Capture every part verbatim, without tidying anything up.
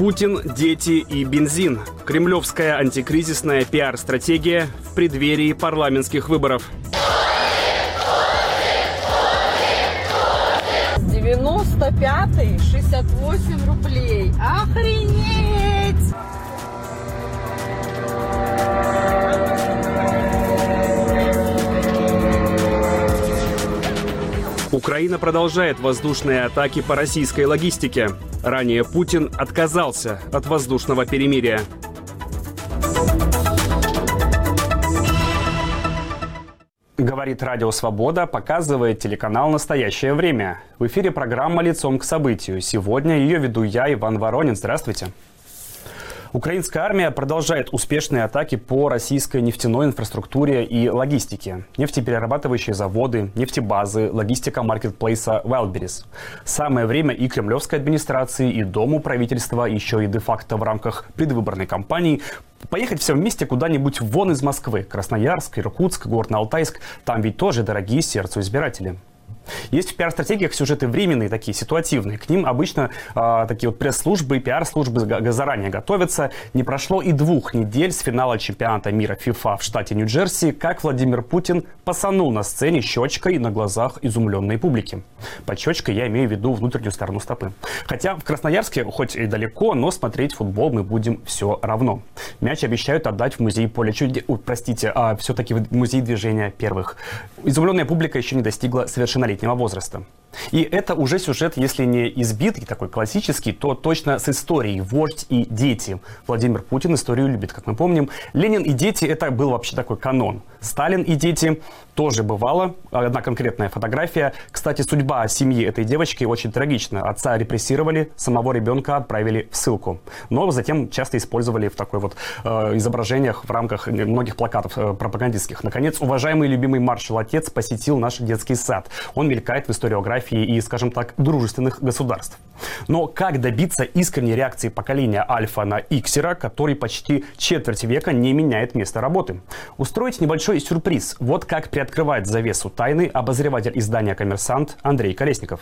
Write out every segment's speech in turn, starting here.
Путин, дети и бензин. Кремлевская антикризисная пиар-стратегия в преддверии парламентских выборов. девяносто пятый, шестьдесят восемь рублей. Охренеть! Украина продолжает воздушные атаки по российской логистике. Ранее Путин отказался от воздушного перемирия. Говорит Радио Свобода, показывает телеканал «Настоящее время». В эфире программа «Лицом к событию». Сегодня ее веду я, Иван Воронин. Здравствуйте. Украинская армия продолжает успешные атаки по российской нефтяной инфраструктуре и логистике. Нефтеперерабатывающие заводы, нефтебазы, логистика маркетплейса Wildberries. Самое время и кремлевской администрации, и Дому правительства, еще и де-факто в рамках предвыборной кампании поехать все вместе куда-нибудь вон из Москвы. Красноярск, Иркутск, Горно-Алтайск. Там ведь тоже дорогие сердцу избиратели. Есть в пиар-стратегиях сюжеты временные, такие ситуативные. К ним обычно э, такие вот пресс-службы, пиар-службы заранее готовятся. Не прошло и двух недель с финала чемпионата мира FIFA в штате Нью-Джерси, как Владимир Путин пасанул на сцене щечкой на глазах изумленной публики. Под щечкой я имею в виду внутреннюю сторону стопы. Хотя в Красноярске, хоть и далеко, но смотреть футбол мы будем все равно. Мяч обещают отдать в музей поля чудес. Простите, а все-таки в музей движения первых. Изумленная публика еще не достигла совершеннолетия возраста. И это уже сюжет, если не избитый, такой классический, то точно с историей «Вождь и дети». Владимир Путин историю любит, как мы помним. Ленин и дети – это был вообще такой канон. Сталин и дети тоже бывало. Одна конкретная фотография. Кстати, судьба семьи этой девочки очень трагична. Отца репрессировали, самого ребенка отправили в ссылку. Но затем часто использовали в такой вот э, изображениях в рамках многих плакатов э, пропагандистских. Наконец, уважаемый и любимый маршал-отец посетил наш детский сад. Он мелькает в историографии и, скажем так, дружественных государств. Но как добиться искренней реакции поколения Альфа на Иксера, который почти четверть века не меняет место работы? Устроить небольшой сюрприз. Вот как приоткрывает завесу тайны обозреватель издания «Коммерсант» Андрей Колесников.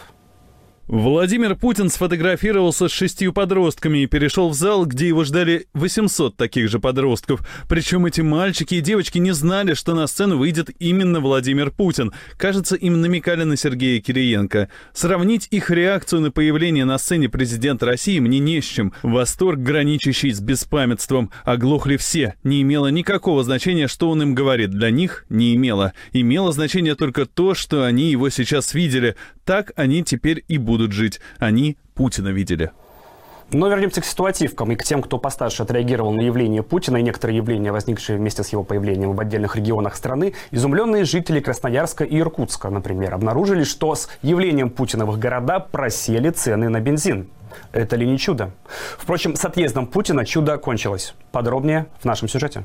Владимир Путин сфотографировался с шестью подростками и перешел в зал, где его ждали восемьсот таких же подростков. Причем эти мальчики и девочки не знали, что на сцену выйдет именно Владимир Путин. Кажется, им намекали на Сергея Кириенко. Сравнить их реакцию на появление на сцене президента России мне не с чем. Восторг, граничащий с беспамятством. Оглохли все. Не имело никакого значения, что он им говорит. Для них не имело. Имело значение только то, что они его сейчас видели. Так они теперь и будут жить. Они Путина видели. Но вернемся к ситуативкам и к тем, кто постарше отреагировал на явление Путина и некоторые явления, возникшие вместе с его появлением в отдельных регионах страны. Изумленные жители Красноярска и Иркутска, например, обнаружили, что с явлением Путина в их города просели цены на бензин. Это ли не чудо? Впрочем, с отъездом Путина чудо кончилось. Подробнее в нашем сюжете.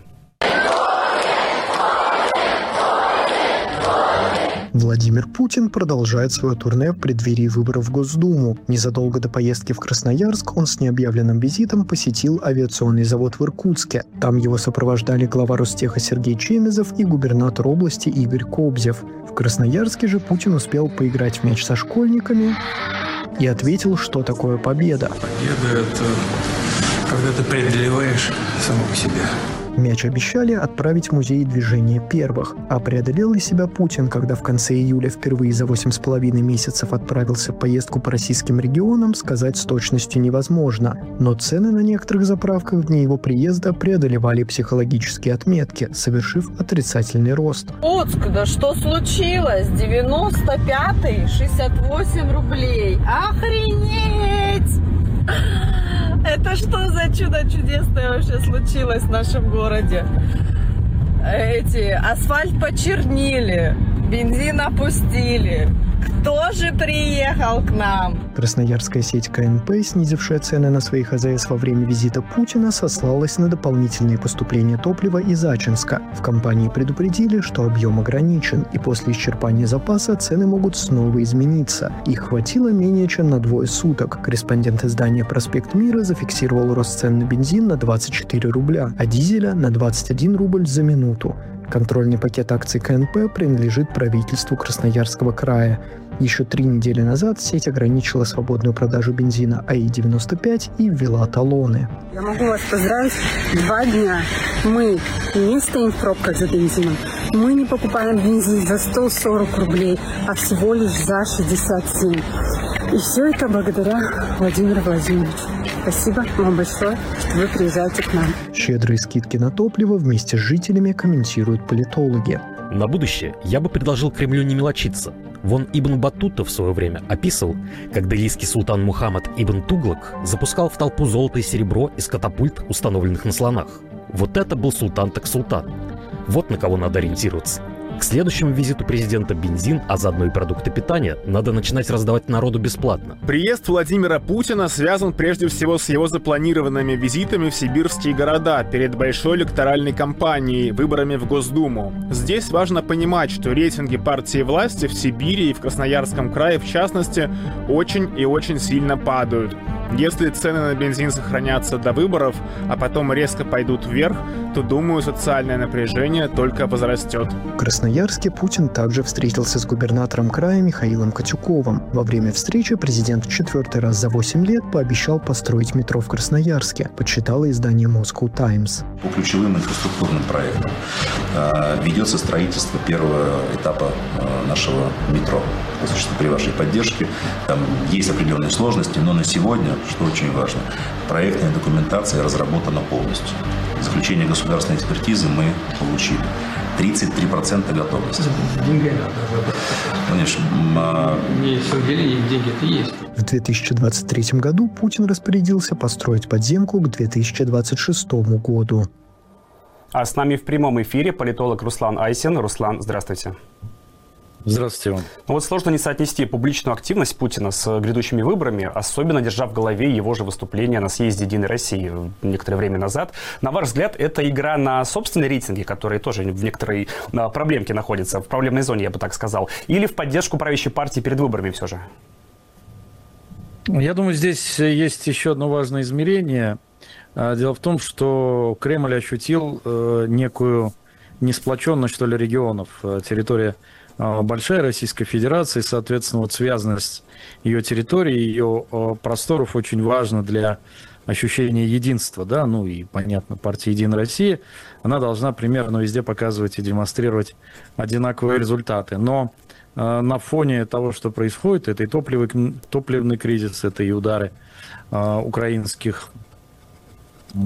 Владимир Путин продолжает свое турне в преддверии выборов в Госдуму. Незадолго до поездки в Красноярск он с необъявленным визитом посетил авиационный завод в Иркутске. Там его сопровождали глава Ростеха Сергей Чемезов и губернатор области Игорь Кобзев. В Красноярске же Путин успел поиграть в мяч со школьниками и ответил, что такое победа. Победа – это когда ты преодолеваешь самого себя. Мяч обещали отправить в музей движения первых. А преодолел ли себя Путин, когда в конце июля впервые за восемь с половиной месяцев отправился в поездку по российским регионам, сказать с точностью невозможно. Но цены на некоторых заправках в дни его приезда преодолевали психологические отметки, совершив отрицательный рост. Иркутск, да что случилось? девяносто пятый, шестьдесят восемь рублей. Охренеть! Это что за чудо чудесное вообще случилось в нашем городе? Эти, асфальт почернили, бензин опустили. Кто же приехал к нам? Красноярская сеть ка эн пэ, снизившая цены на своих а зэ эс во время визита Путина, сослалась на дополнительные поступления топлива из Ачинска. В компании предупредили, что объем ограничен, и после исчерпания запаса цены могут снова измениться. Их хватило менее чем на двое суток. Корреспондент издания «Проспект Мира» зафиксировал рост цен на бензин на двадцать четыре рубля, а дизеля на двадцать один рубль за минуту. Контрольный пакет акций ка эн пэ принадлежит правительству Красноярского края. Еще три недели назад сеть ограничила свободную продажу бензина АИ девяносто пять и ввела талоны. Я могу вас поздравить. Два дня мы не стоим в пробках за бензином. Мы не покупаем бензин за сто сорок рублей, а всего лишь за шестьдесят семь. И все это благодаря Владимиру Владимировичу. Спасибо вам большое, что вы приезжаете к нам. Щедрые скидки на топливо вместе с жителями комментируют политологи. На будущее я бы предложил Кремлю не мелочиться. Вон Ибн Баттута в свое время описывал, как делийский султан Мухаммад Ибн Туглак запускал в толпу золото и серебро из катапульт, установленных на слонах. Вот это был султан так султан. Вот на кого надо ориентироваться. К следующему визиту президента бензин, а заодно и продукты питания, надо начинать раздавать народу бесплатно. Приезд Владимира Путина связан прежде всего с его запланированными визитами в сибирские города перед большой электоральной кампанией, выборами в Госдуму. Здесь важно понимать, что рейтинги партии власти в Сибири и в Красноярском крае, в частности, очень и очень сильно падают. Если цены на бензин сохранятся до выборов, а потом резко пойдут вверх, то, думаю, социальное напряжение только возрастет. В Красноярске Путин также встретился с губернатором края Михаилом Катюковым. Во время встречи президент в четвертый раз за восемь лет пообещал построить метро в Красноярске, подсчитало издание Moscow Times. По ключевым инфраструктурным проектам ведется строительство первого этапа нашего метро. При вашей поддержке там есть определенные сложности, но на сегодня, что очень важно, проектная документация разработана полностью. Заключение государственной экспертизы мы получили. тридцать три процента готовности. Конечно. Не совпадение, деньги-то есть. В две тысячи двадцать третьем году Путин распорядился построить подземку к две тысячи двадцать шестому году. А с нами в прямом эфире политолог Руслан Айсин. Руслан, здравствуйте. Здравствуйте вам. Ну вот сложно не соотнести публичную активность Путина с грядущими выборами, особенно держа в голове его же выступление на съезде Единой России некоторое время назад. На ваш взгляд, это игра на собственные рейтинги, которые тоже в некоторой проблемке находятся, в проблемной зоне, я бы так сказал, или в поддержку правящей партии перед выборами все же? Я думаю, здесь есть еще одно важное измерение. Дело в том, что Кремль ощутил некую несплоченность, что ли, регионов. Территория большая Российская Федерация, соответственно, вот связанность ее территории, ее просторов очень важна для ощущения единства, да, ну и, понятно, партия «Единая Россия», она должна примерно везде показывать и демонстрировать одинаковые результаты. Но э, на фоне того, что происходит, это и топливный, топливный кризис, это и удары э, украинских э,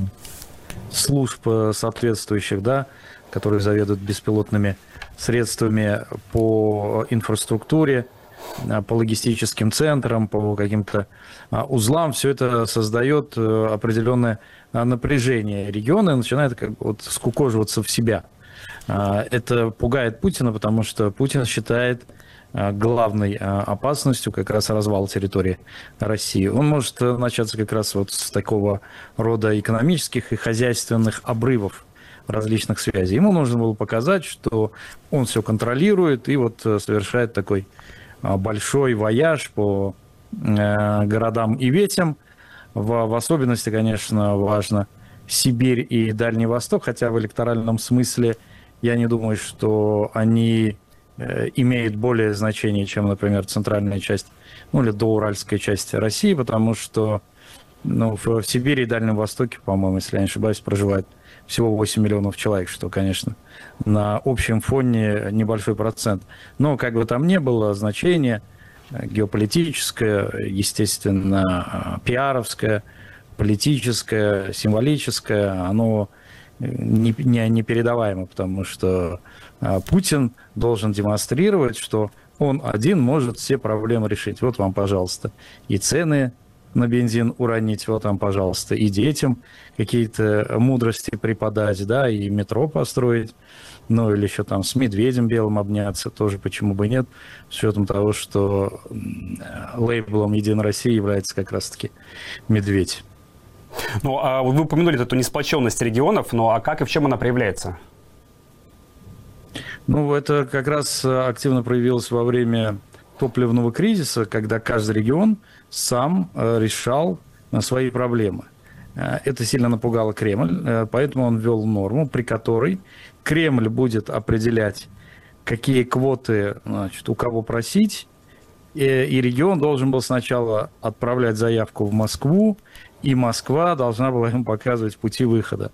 служб соответствующих, да, которые заведуют беспилотными средствами по инфраструктуре, по логистическим центрам, по каким-то узлам. Все это создает определенное напряжение. Регионы начинают как бы вот скукоживаться в себя. Это пугает Путина, потому что Путин считает главной опасностью как раз развал территории России. Он может начаться как раз вот с такого рода экономических и хозяйственных обрывов различных связей. Ему нужно было показать, что он все контролирует и вот совершает такой большой вояж по городам и ветям. В, в особенности, конечно, важно Сибирь и Дальний Восток, хотя в электоральном смысле я не думаю, что они имеют более значение, чем, например, центральная часть, ну или доуральская часть России, потому что ну, в, в Сибири и Дальнем Востоке, по-моему, если я не ошибаюсь, проживает всего восемь миллионов человек, что, конечно, на общем фоне небольшой процент. Но, как бы там ни было, значение геополитическое, естественно, пиаровское, политическое, символическое, оно не, не, непередаваемо, потому что Путин должен демонстрировать, что он один может все проблемы решить. Вот вам, пожалуйста, и цены на бензин уронить, вот там, пожалуйста, и детям какие-то мудрости преподать, да, и метро построить, ну, или еще там с медведем белым обняться, тоже почему бы нет, с учетом того, что лейблом «Единая Россия» является как раз-таки медведь. Ну, а вы упомянули эту несплоченность регионов, ну, а как и в чем она проявляется? Ну, это как раз активно проявилось во время топливного кризиса, когда каждый регион сам решал свои проблемы. Это сильно напугало Кремль, поэтому он ввел норму, при которой Кремль будет определять, какие квоты, значит, у кого просить, и, и регион должен был сначала отправлять заявку в Москву, и Москва должна была ему показывать пути выхода.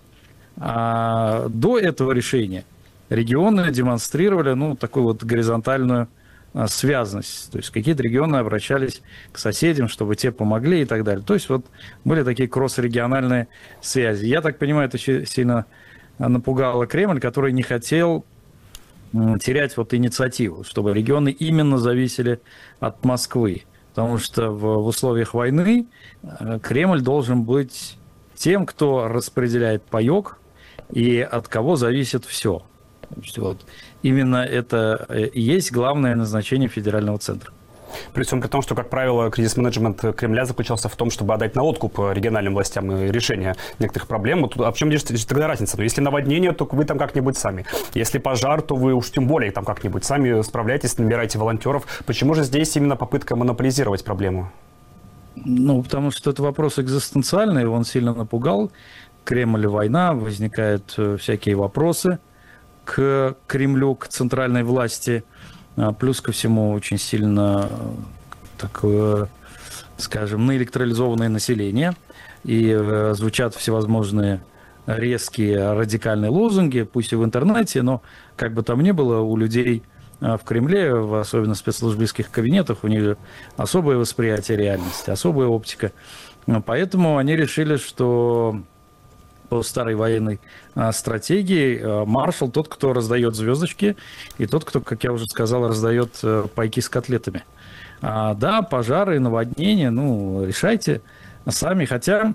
А до этого решения регионы демонстрировали, ну, такую вот горизонтальную а, связность. То есть какие-то регионы обращались к соседям, чтобы те помогли и так далее. То есть вот были такие кросс-региональные связи. Я так понимаю, это сильно напугало Кремль, который не хотел терять вот инициативу, чтобы регионы именно зависели от Москвы. Потому что в, в условиях войны Кремль должен быть тем, кто распределяет паёк и от кого зависит все. Вот. Именно это и есть главное назначение федерального центра. При всем при том, что, как правило, кризис-менеджмент Кремля заключался в том, чтобы отдать на откуп региональным властям и решение некоторых проблем. Вот, а в чем здесь тогда разница? Ну, если наводнение, то вы там как-нибудь сами. Если пожар, то вы уж тем более там как-нибудь сами справляйтесь, набирайте волонтеров. Почему же здесь именно попытка монополизировать проблему? Ну, потому что это вопрос экзистенциальный, он сильно напугал. Кремль, война, возникают всякие вопросы к Кремлю, к центральной власти. Плюс ко всему очень сильно такое, скажем, наэлектролизованное население. И звучат всевозможные резкие радикальные лозунги, пусть и в интернете, но как бы там ни было, у людей в Кремле, особенно в спецслужбистских кабинетах, у них особое восприятие реальности, особая оптика. Поэтому они решили, что по старой военной а, стратегии а, маршал тот, кто раздает звездочки, и тот, кто, как я уже сказал, раздает а, пайки с котлетами. А, да, пожары, наводнения, ну, решайте сами. Хотя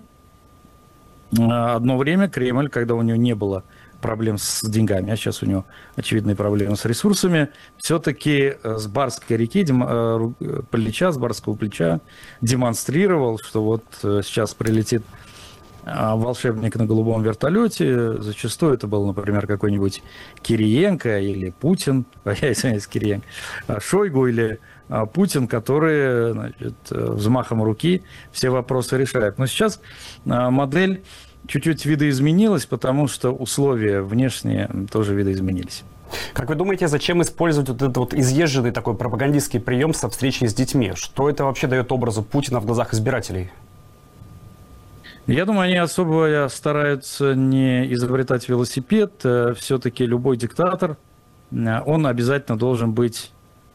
а, одно время Кремль, когда у него не было проблем с деньгами, а сейчас у него очевидные проблемы с ресурсами, все-таки с Барской реки, дем, плеча, с Барского плеча демонстрировал, что вот сейчас прилетит волшебник на голубом вертолете. Зачастую это был, например, какой-нибудь Кириенко или Путин, я извиняюсь, Кириенко, Шойгу или Путин, которые, значит, взмахом руки все вопросы решают. Но сейчас модель чуть-чуть видоизменилась, потому что условия внешние тоже видоизменились. Как вы думаете, зачем использовать вот этот вот изъезженный такой пропагандистский прием со встречей с детьми? Что это вообще дает образу Путина в глазах избирателей? Я думаю, они особо стараются не изобретать велосипед. Все-таки любой диктатор, он обязательно должен быть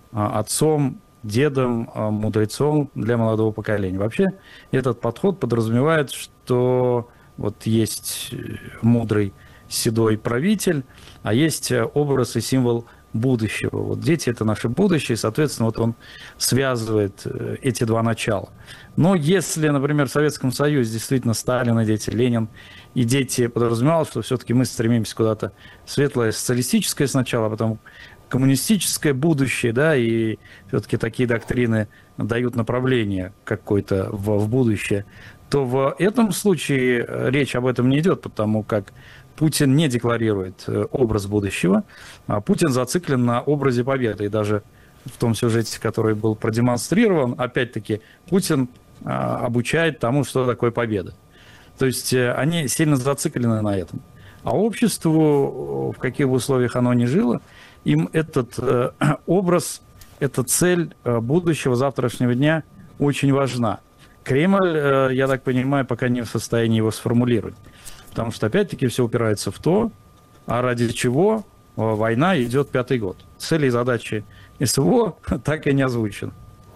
отцом, дедом, мудрецом для молодого поколения. Вообще, этот подход подразумевает, что вот есть мудрый седой правитель, а есть образ и символ будущего. Вот дети – это наше будущее, и, соответственно, вот он связывает эти два начала. Но если, например, в Советском Союзе действительно Сталин и дети, Ленин и дети подразумевалось, что все-таки мы стремимся куда-то светлое социалистическое сначала, а потом коммунистическое будущее, да, и все-таки такие доктрины дают направление какое-то в, в будущее, то в этом случае речь об этом не идет, потому как Путин не декларирует образ будущего, а Путин зациклен на образе победы. И даже в том сюжете, который был продемонстрирован, опять-таки, Путин а, обучает тому, что такое победа. То есть они сильно зациклены на этом. А обществу, в каких бы условиях оно ни жило, им этот э, образ, эта цель э, будущего завтрашнего дня очень важна. Кремль, э, я так понимаю, пока не в состоянии его сформулировать. Потому что, опять-таки, все упирается в то, а ради чего война идет пятый год. Цели и задачи СВО так и не озвучены.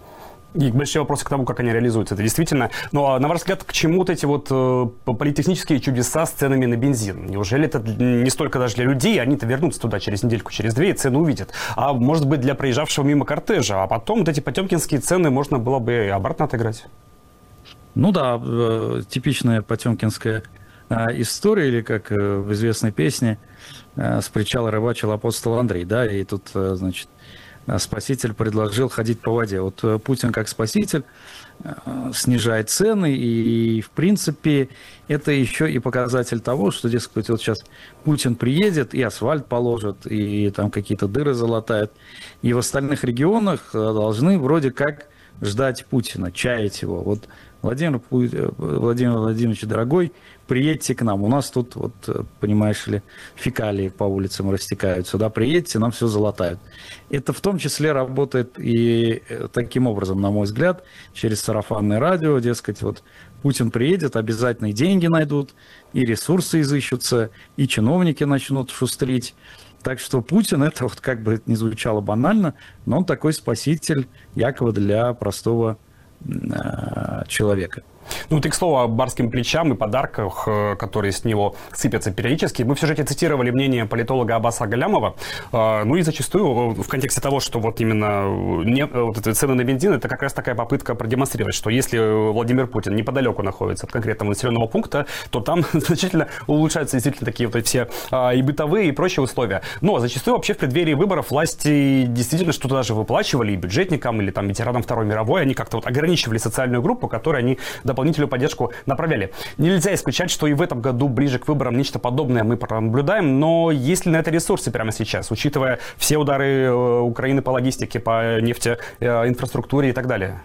И большой вопрос к тому, как они реализуются. Это действительно... Ну, а на ваш взгляд, к чему вот эти вот э, политехнические чудеса с ценами на бензин? Неужели это не столько даже для людей, они-то вернутся туда через недельку, через две, и цены увидят. А может быть, для проезжавшего мимо кортежа. А потом вот эти потемкинские цены можно было бы и обратно отыграть. Ну да, э, типичная потемкинская история, или как в известной песне «С причала рыбачил апостол Андрей», да, и тут, значит, спаситель предложил ходить по воде. Вот Путин как спаситель снижает цены, и, в принципе, это еще и показатель того, что, дескать, вот сейчас Путин приедет, и асфальт положит, и там какие-то дыры залатает, и в остальных регионах должны вроде как ждать Путина, чаять его. Вот, Владимир, Владимир Владимирович, дорогой, приедьте к нам. У нас тут, вот, понимаешь ли, фекалии по улицам растекаются. Да, приедьте, нам все залатают. Это в том числе работает и таким образом, на мой взгляд, через сарафанное радио. Дескать, вот Путин приедет, обязательно и деньги найдут, и ресурсы изыщутся, и чиновники начнут шустрить. Так что Путин, это вот как бы не звучало банально, но он такой спаситель якобы для простого э, человека. Ну, ты, к слову, о барским плечам и подарках, которые с него сыпятся периодически. Мы в сюжете цитировали мнение политолога Аббаса Галямова. Ну и зачастую в контексте того, что вот именно не, вот эти цены на бензин, это как раз такая попытка продемонстрировать, что если Владимир Путин неподалеку находится от конкретного населенного пункта, то там значительно улучшаются действительно такие вот все и бытовые, и прочие условия. Но зачастую вообще в преддверии выборов власти действительно что-то даже выплачивали и бюджетникам, или там ветеранам Второй мировой. Они как-то вот ограничивали социальную группу, которой они дополнительную поддержку направляли. Нельзя исключать, что и в этом году ближе к выборам нечто подобное мы наблюдаем, но есть ли на это ресурсы прямо сейчас, учитывая все удары Украины по логистике, по нефтеинфраструктуре и так далее?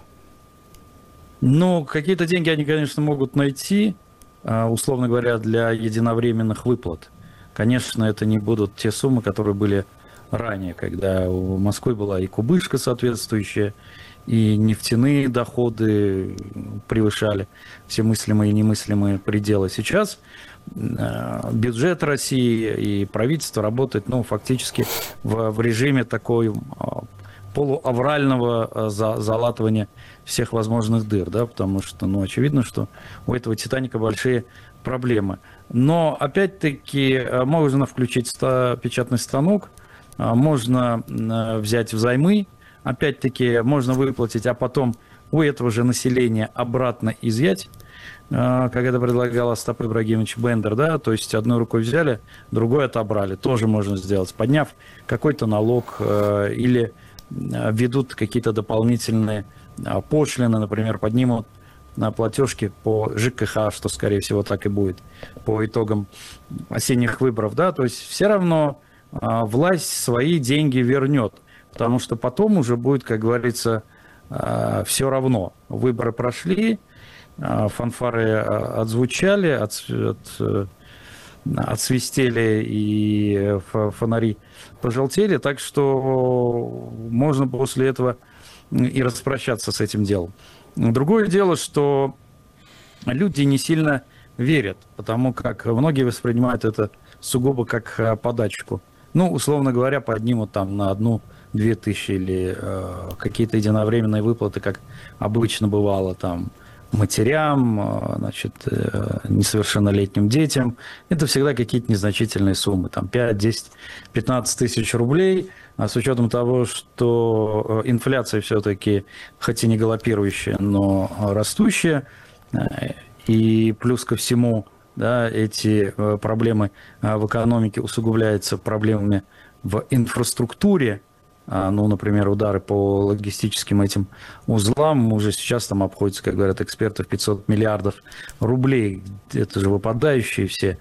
Ну, какие-то деньги они, конечно, могут найти, условно говоря, для единовременных выплат. Конечно, это не будут те суммы, которые были ранее, когда у Москвы была и кубышка соответствующая, и нефтяные доходы превышали все мыслимые и немыслимые пределы. Сейчас бюджет России и правительство работает, ну, фактически в, в режиме такой полуаврального залатывания всех возможных дыр, да, потому что, ну, очевидно, что у этого «Титаника» большие проблемы. Но, опять-таки, можно включить печатный станок, можно взять взаймы, опять-таки, можно выплатить, а потом у этого же населения обратно изъять, как это предлагал Остап Ибрагимович Бендер, да, то есть одной рукой взяли, другой отобрали, тоже можно сделать, подняв какой-то налог или введут какие-то дополнительные пошлины, например, поднимут платежки по ЖКХ, что, скорее всего, так и будет по итогам осенних выборов, да, то есть все равно власть свои деньги вернет. Потому что потом уже будет, как говорится, все равно. Выборы прошли, фанфары отзвучали, от, от, отсвистели и фонари пожелтели. Так что можно после этого и распрощаться с этим делом. Другое дело, что люди не сильно верят, потому как многие воспринимают это сугубо как подачку. Ну, условно говоря, поднимут там на одну две тысячи или э, какие-то единовременные выплаты, как обычно бывало, там, матерям, э, значит, э, несовершеннолетним детям. Это всегда какие-то незначительные суммы, там, пять, десять, пятнадцать тысяч рублей. А с учетом того, что инфляция все-таки, хоть и не галопирующая, но растущая, э, и плюс ко всему, да, эти э, проблемы э, в экономике усугубляются проблемами в инфраструктуре. Ну, например, удары по логистическим этим узлам уже сейчас там обходятся, как говорят эксперты, в пятьсот миллиардов рублей. Это же выпадающие все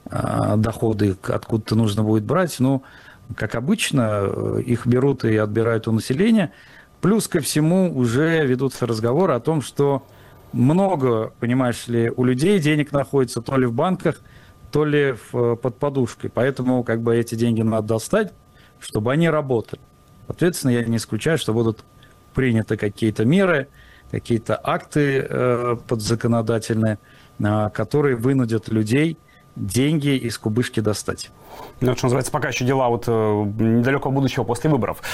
доходы, откуда-то нужно будет брать. Но, как обычно, их берут и отбирают у населения. Плюс ко всему уже ведутся разговоры о том, что много, понимаешь ли, у людей денег находится то ли в банках, то ли в, под подушкой. Поэтому как бы эти деньги надо достать, чтобы они работали. Соответственно, я не исключаю, что будут приняты какие-то меры, какие-то акты э, подзаконодательные, э, которые вынудят людей деньги из кубышки достать. Ну, что называется, пока еще дела вот недалекого будущего после выборов.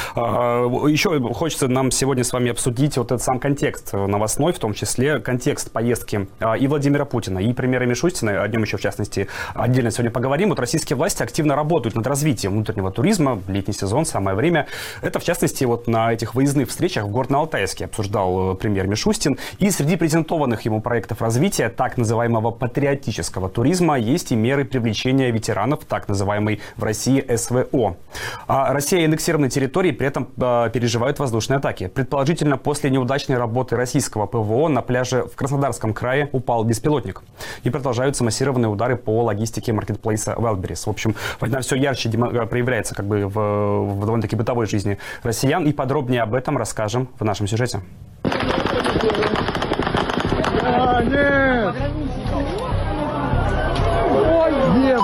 Еще хочется нам сегодня с вами обсудить вот этот сам контекст новостной, в том числе контекст поездки и Владимира Путина, и премьера Мишустина, о нем еще, в частности, отдельно сегодня поговорим. Вот российские власти активно работают над развитием внутреннего туризма, летний сезон, самое время. Это, в частности, вот на этих выездных встречах в Горно-Алтайске обсуждал премьер Мишустин. И среди презентованных ему проектов развития так называемого патриотического туризма есть и меры привлечения ветеранов так называемой в России СВО. А Россия и аннексированные территории при этом э, переживают воздушные атаки. Предположительно, после неудачной работы российского ПВО на пляже в Краснодарском крае упал беспилотник. И продолжаются массированные удары по логистике маркетплейса Wildberries. В общем, война все ярче проявляется как бы в, в довольно-таки бытовой жизни россиян. И подробнее об этом расскажем в нашем сюжете. А, нет! Нет!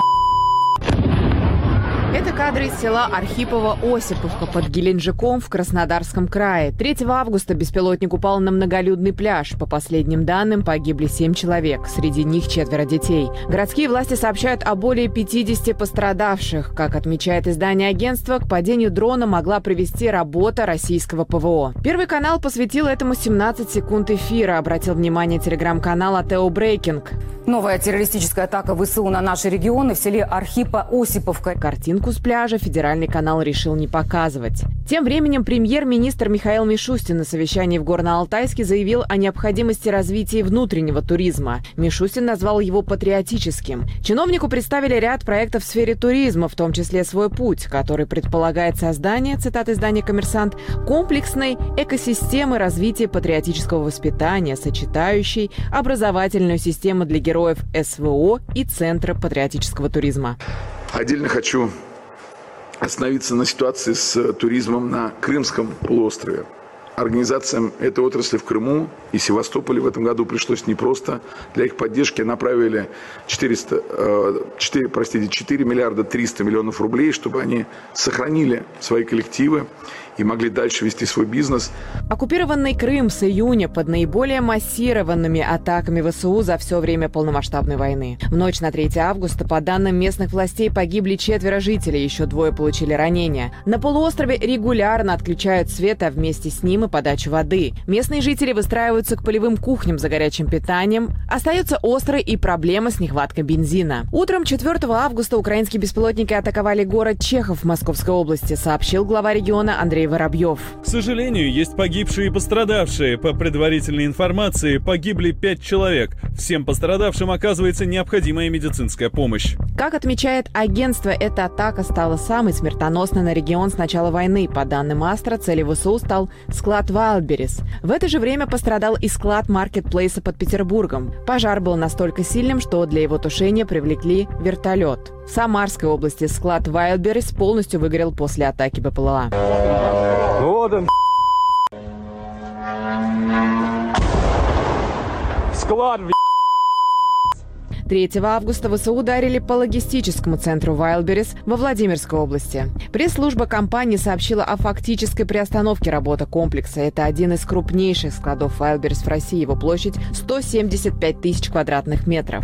Это кадры из села Архипово-Осиповка под Геленджиком в Краснодарском крае. третьего августа беспилотник упал на многолюдный пляж. По последним данным, погибли семь человек. Среди них четверо детей. Городские власти сообщают о более пятидесяти пострадавших. Как отмечает издание агентства, к падению дрона могла привести работа российского ПВО. Первый канал посвятил этому семнадцать секунд эфира. Обратил внимание телеграм-канал АТО Брейкинг. Новая террористическая атака ВСУ на наши регионы в селе Архипо-Осиповка. Картинку с пляжа федеральный канал решил не показывать. Тем временем премьер-министр Михаил Мишустин на совещании в Горно-Алтайске заявил о необходимости развития внутреннего туризма. Мишустин назвал его патриотическим. Чиновнику представили ряд проектов в сфере туризма, в том числе «Свой путь», который предполагает создание, цитата издания «Коммерсант», комплексной экосистемы развития патриотического воспитания, сочетающей образовательную систему для героев СВО и Центра патриотического туризма. Отдельно хочу остановиться на ситуации с туризмом на Крымском полуострове. Организациям этой отрасли в Крыму и Севастополе в этом году пришлось непросто. Для их поддержки направили четыреста, четыре, простите, четыре миллиарда триста миллионов рублей, чтобы они сохранили свои коллективы и могли дальше вести свой бизнес. Оккупированный Крым с июня под наиболее массированными атаками ВСУ за все время полномасштабной войны. В ночь на третье августа, по данным местных властей, погибли четверо жителей, еще двое получили ранения. На полуострове регулярно отключают свет, а вместе с ним и подачу воды. Местные жители выстраиваются к полевым кухням за горячим питанием. Остается острой и проблема с нехваткой бензина. Утром четвёртого августа украинские беспилотники атаковали город Чехов в Московской области, сообщил глава региона Андрей Воробьев. К сожалению, есть погибшие и пострадавшие. По предварительной информации, погибли пять человек. Всем пострадавшим оказывается необходимая медицинская помощь. Как отмечает агентство, эта атака стала самой смертоносной на регион с начала войны. По данным Астра, целью ВСУ стал склад Wildberries. В это же время пострадал и склад маркетплейса под Петербургом. Пожар был настолько сильным, что для его тушения привлекли вертолет. В Самарской области склад Wildberries полностью выгорел после атаки БПЛА. Вот он, склад, третьего августа ВСУ ударили по логистическому центру Wildberries во Владимирской области. Пресс-служба компании сообщила о фактической приостановке работы комплекса. Это один из крупнейших складов Wildberries в России. Его площадь сто семьдесят пять тысяч квадратных метров.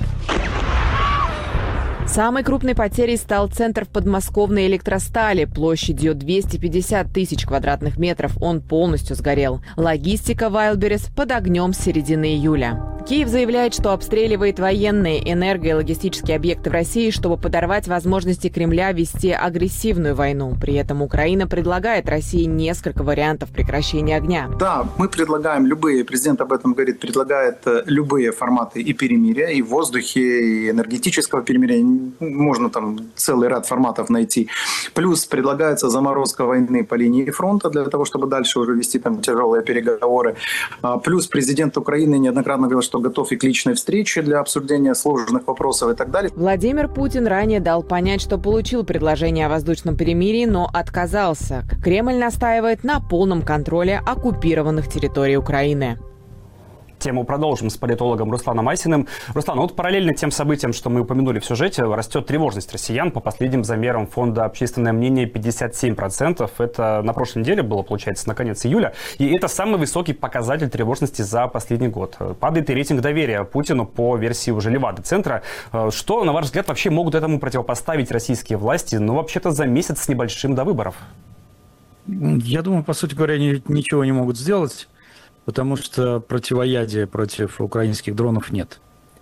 Самой крупной потерей стал центр в подмосковной электростали площадью двести пятьдесят тысяч квадратных метров. Он полностью сгорел. Логистика Wildberries под огнем с середины июля. Киев заявляет, что обстреливает военные, энерго- и логистические объекты в России, чтобы подорвать возможности Кремля вести агрессивную войну. При этом Украина предлагает России несколько вариантов прекращения огня. Да, мы предлагаем любые, президент об этом говорит, предлагает любые форматы и перемирия, и в воздухе, и энергетического перемирия. Можно там целый ряд форматов найти. Плюс предлагается заморозка войны по линии фронта для того, чтобы дальше уже вести там тяжелые переговоры. Плюс президент Украины неоднократно говорил, что готов и к личной встрече для обсуждения сложных вопросов и так далее. Владимир Путин ранее дал понять, что получил предложение о воздушном перемирии, но отказался. Кремль настаивает на полном контроле оккупированных территорий Украины. Тему продолжим с политологом Русланом Айсиным. Руслан, вот параллельно тем событиям, что мы упомянули в сюжете, растет тревожность россиян. По последним замерам фонда «Общественное мнение» пятьдесят семь процентов. Это на прошлой неделе было, получается, на конец июля. И это самый высокий показатель тревожности за последний год. Падает и рейтинг доверия Путину по версии уже Левада-центра. Что, на ваш взгляд, вообще могут этому противопоставить российские власти, ну, вообще-то, за месяц с небольшим до выборов? Я думаю, по сути говоря, ничего не могут сделать. Потому что противоядия против украинских дронов нет.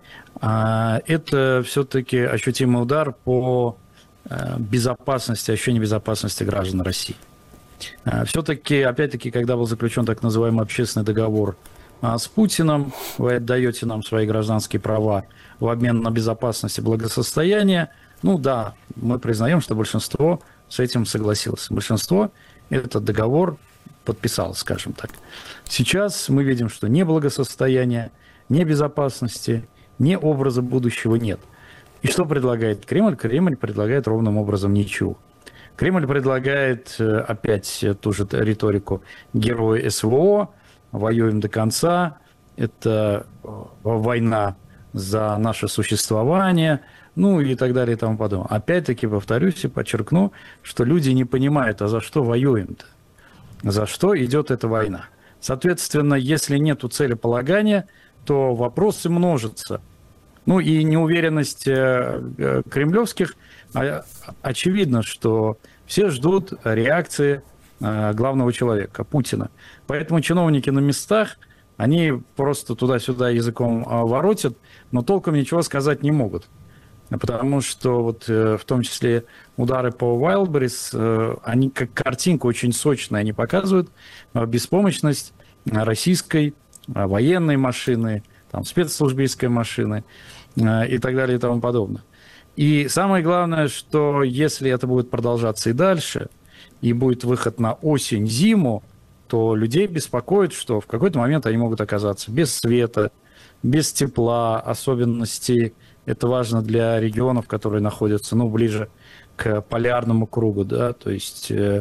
Это все-таки ощутимый удар по безопасности, ощущению безопасности граждан России. Все-таки, опять-таки, когда был заключен так называемый общественный договор с Путиным, вы отдаете нам свои гражданские права в обмен на безопасность и благосостояние, ну да, мы признаем, что большинство с этим согласилось. Большинство этот договор подписал, скажем так. Сейчас мы видим, что ни благосостояния, ни безопасности, ни образа будущего нет. И что предлагает Кремль? Кремль предлагает ровным образом ничего. Кремль предлагает опять ту же риторику героя СВО, воюем до конца, это война за наше существование, ну и так далее и тому подобное. Опять-таки повторюсь и подчеркну, что люди не понимают, а за что воюем-то? За что идет эта война? Соответственно, если нет целеполагания, то вопросы множатся. Ну и неуверенность кремлевских, очевидно, что все ждут реакции главного человека, Путина. Поэтому чиновники на местах, они просто туда-сюда языком воротят, но толком ничего сказать не могут. Потому что вот в том числе удары по Wildberries, они как картинку очень сочная, они показывают беспомощность российской военной машины, там, спецслужбистской машины и так далее и тому подобное. И самое главное, что если это будет продолжаться и дальше, и будет выход на осень-зиму, то людей беспокоит, что в какой-то момент они могут оказаться без света, без тепла, особенностей. Это важно для регионов, которые находятся, ну, ближе к полярному кругу, да, то есть э,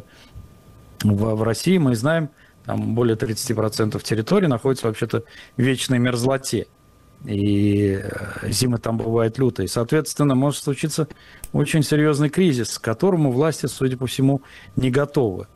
в, в России мы знаем, там более тридцать процентов территории находится вообще-то в вечной мерзлоте, и зимы там бывают лютые. Соответственно, может случиться очень серьезный кризис, к которому власти, судя по всему, не готовы.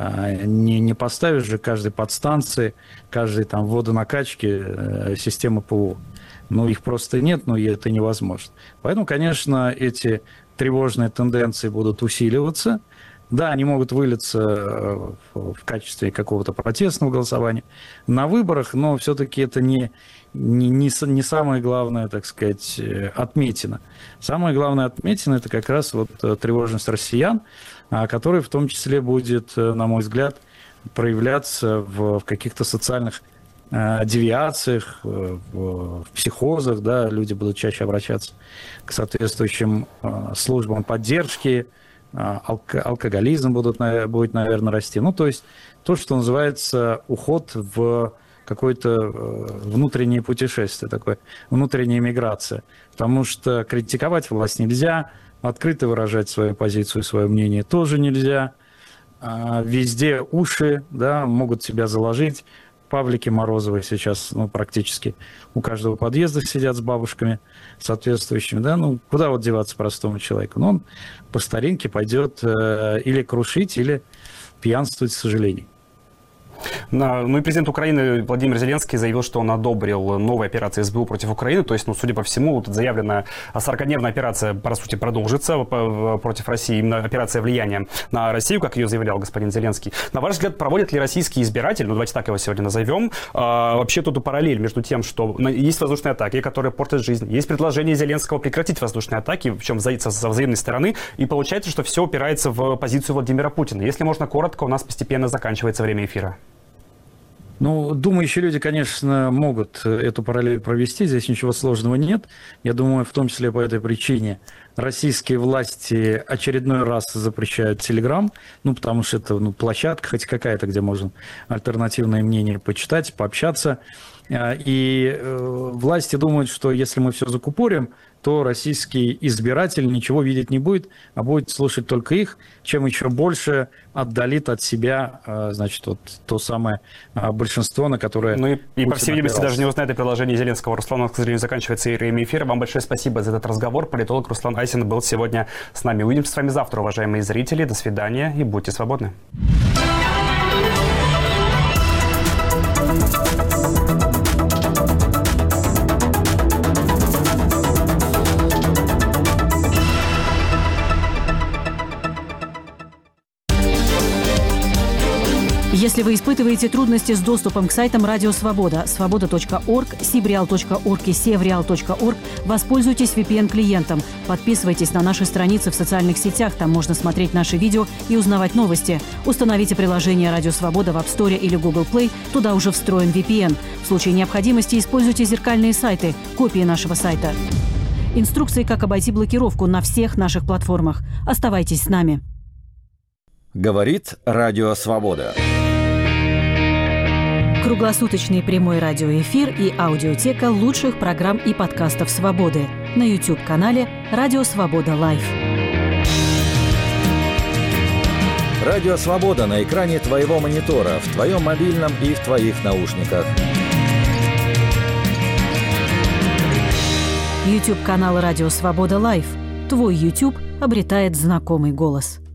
Не, не поставишь же каждой подстанции, каждой там водонакачки системы ПВО. Ну, их просто нет, но и это невозможно. Поэтому, конечно, эти тревожные тенденции будут усиливаться. Да, они могут вылиться в качестве какого-то протестного голосования на выборах, но все-таки это не, не, не, не самое главное, так сказать, отметина. Самое главное отметина – это как раз вот тревожность россиян, которая в том числе будет, на мой взгляд, проявляться в, в каких-то социальных э, девиациях, в, в психозах, да, люди будут чаще обращаться к соответствующим э, службам поддержки, алко- алкоголизм будут, будет, наверное, расти. Ну, то есть то, что называется уход в какое-то внутреннее путешествие, такое, внутренняя миграция. Потому что критиковать власть нельзя, открыто выражать свою позицию, свое мнение тоже нельзя. Везде уши, да, могут себя заложить. Павлики Морозовы сейчас, ну, практически у каждого подъезда сидят с бабушками соответствующими, да, ну, куда вот деваться простому человеку? Ну, он по старинке пойдет э, или крушить, или пьянствовать, к сожалению. Ну и президент Украины Владимир Зеленский заявил, что он одобрил новые операции СБУ против Украины. То есть, ну, судя по всему, вот заявленная сорокадневная операция, по сути, продолжится против России. Именно операция влияния на Россию, как ее заявлял господин Зеленский. На ваш взгляд, проводит ли российский избиратель, ну давайте так его сегодня назовем, а, вообще тут параллель между тем, что есть воздушные атаки, которые портят жизнь, есть предложение Зеленского прекратить воздушные атаки, причем со взаимной стороны, и получается, что все упирается в позицию Владимира Путина. Если можно коротко, у нас постепенно заканчивается время эфира. Ну, думающие люди, конечно, могут эту параллель провести, здесь ничего сложного нет. Я думаю, в том числе по этой причине российские власти очередной раз запрещают Telegram, ну, потому что это, ну, площадка хоть какая-то, где можно альтернативное мнение почитать, пообщаться. И э, власти думают, что если мы все закупорим, то российский избиратель ничего видеть не будет, а будет слушать только их, чем еще больше отдалит от себя, э, значит, вот то самое э, большинство, на которое... Ну и, и по всей видимости, даже не узнает о предложении Зеленского. Руслан, у нас, к сожалению, заканчивается время эфира. Вам большое спасибо за этот разговор. Политолог Руслан Айсин был сегодня с нами. Увидимся с вами завтра, уважаемые зрители. До свидания и будьте свободны. Если вы испытываете трудности с доступом к сайтам Радио Свобода, свобода точка орг, сибреал точка орг и севреал точка орг, воспользуйтесь ви пи эн-клиентом. Подписывайтесь на наши страницы в социальных сетях, там можно смотреть наши видео и узнавать новости. Установите приложение Радио Свобода в App Store или Google Play, туда уже встроен ви пи эн. В случае необходимости используйте зеркальные сайты, копии нашего сайта. Инструкции, как обойти блокировку на всех наших платформах. Оставайтесь с нами. Говорит Радио Свобода. Круглосуточный прямой радиоэфир и аудиотека лучших программ и подкастов «Свободы» на YouTube-канале «Радио Свобода Лайв». Радио Свобода на экране твоего монитора, в твоем мобильном и в твоих наушниках. YouTube-канал «Радио Свобода Лайв». Твой YouTube обретает знакомый голос.